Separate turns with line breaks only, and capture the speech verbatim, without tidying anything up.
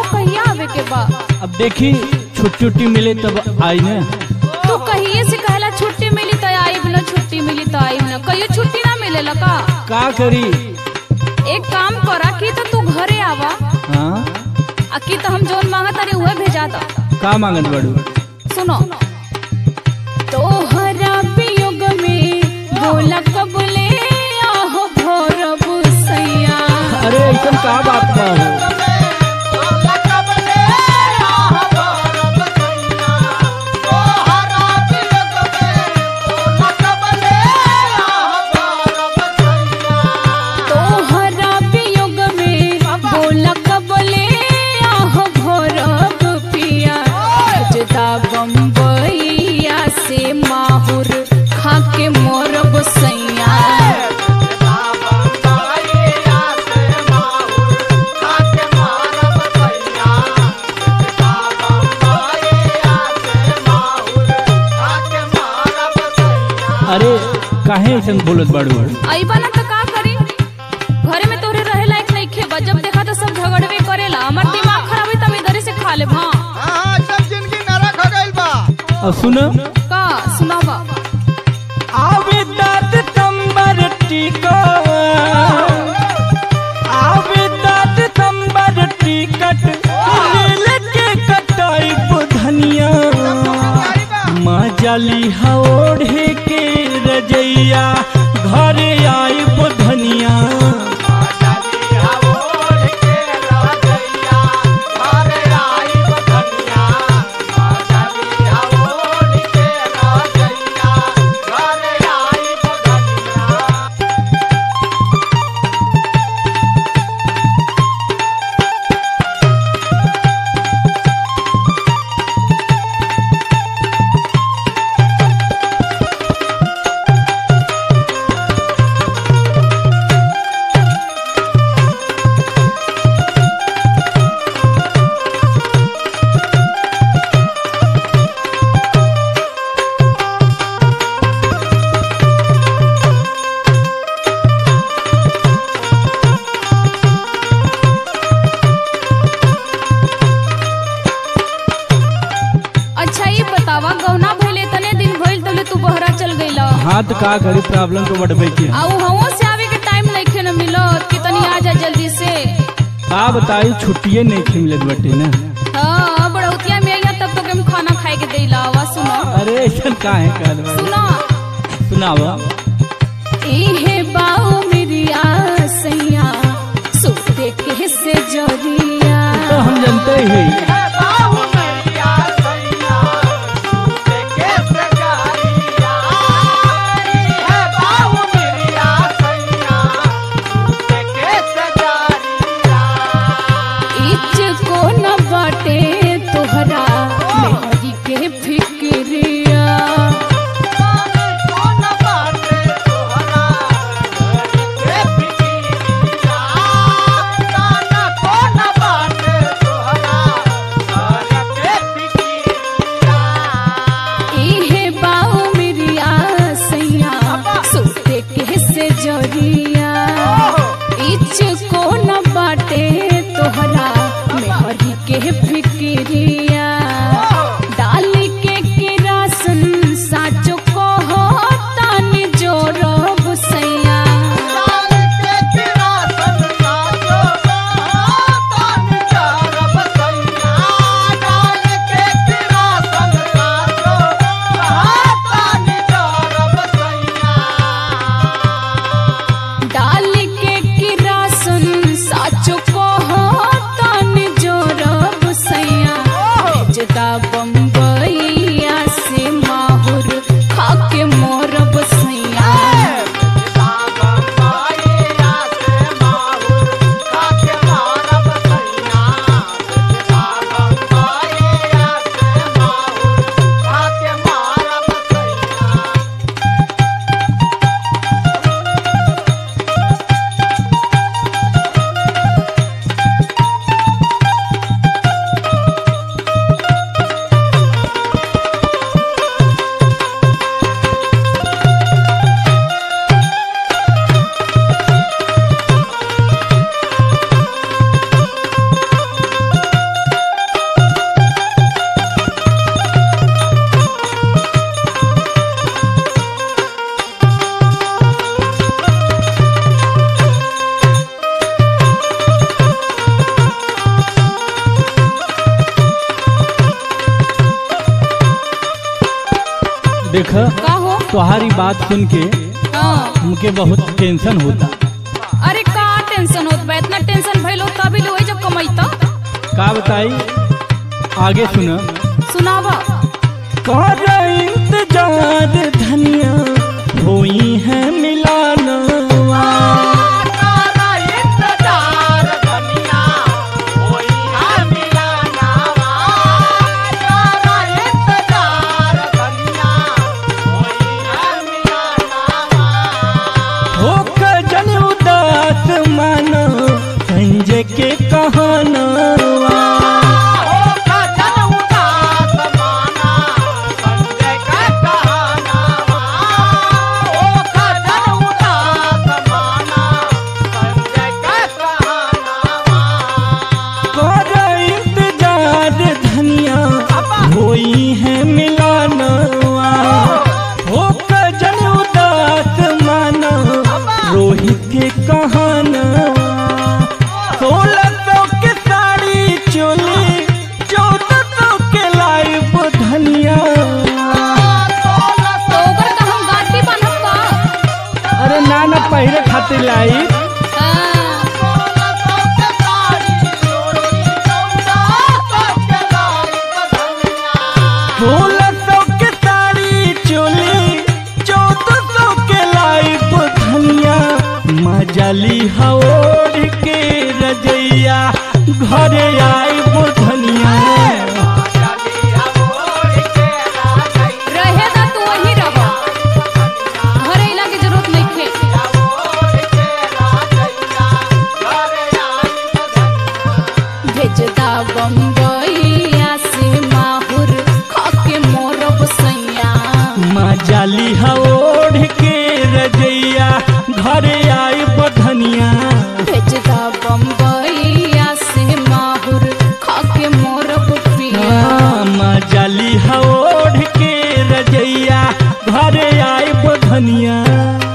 कहिया आवे के बा?
अब देखी छुट्टी छुट्टी मिले तब आई ना।
तू कहिए से कहला छुट्टी मिली तो आई न, छुट्टी मिली तो आई न, कहियो छुट्टी ना मिलेला का?
का करी?
एक काम करा कि तो तू घरे आवा।
हाँ
अकी तो हम जोन मांगा तारे उहे भेजा दा।
का मांगत बड़ू?
सुनो, तोहरा वियोग में बोला कबले आहो भोरब सैया।
अरे ऐसा का बात बा?
बम्बईया से माहुर खाके मोरब सैया।
अरे काहे ऐसा बोलत बाड़ू?
अइबा ना तो का करी? घरे में तोरे रहे लायक नहीं खेबा, जब देखा तो सब झगड़वे करेला। हमार दिमाग खराब है, तब इधर से खा ले। हाँ
अब सुन
का सुनावा।
आवेदत तंबर टिको, आवेदत तंबर टिकट लेके कटाई बुधनिया। माँ जाली हओढ़े के रजैया घरे आई बुधनिया। हाँ तो का करी, प्रॉब्लम तो बढ़बे की।
आउ हवो से आवे के टाइम नहीं खे न मिलत कि तनी आ जा जल्दी से।
का बताई छुट्टिए नहीं खे मिलत बटे ना।
हां बड़ौतिया में आइया तब तो हम खाना खाए के देला। आवा सुनो।
अरे ऐसा काहे कहल बा?
सुनो
सुनावा।
इहे बाऊ मेरिया सैया सुते के से जरिया।
तो हम जानते ही देख
का हो?
तुम्हारी बात सुन के
हाँ।
हमके बहुत टेंशन होता।
अरे का टेंशन होत बा? इतना टेंशन भइल हो तभी ले वही जब कमाईता।
का बताई, आगे सुन।
सुनावा।
कर इंतजार धनिया होई है मिलानवा, संजय के कहानवा। कर इंतजार धनिया होई है मिलानवा, हो जन उदास माना रोहित के कहानवा। सोलह सौ के साड़ी चोली, चौदह सौ के लाइव धनिया।
तो ओकर का हम गांठी बांधब का?
अरे ना ना पहले खातिर लाई। सोलह सौ के साड़ी चोली, चौदह सौ के लाइव धनिया। मजाली हवोड़ के रजैया घरे आई धनिया।
रहे दा तू वही रह, घरे अइला के जरूरत नइखे। भेजदा बम्बईया से माहुर खाके मोरब सैया।
मजाली हवोड़ के रजैया घरे आई धनिया।
भेजदा बम्बईया से माहुर खाके मोरब पिया।
मजाली हवोड़ के रजैया घरे आई धनिया।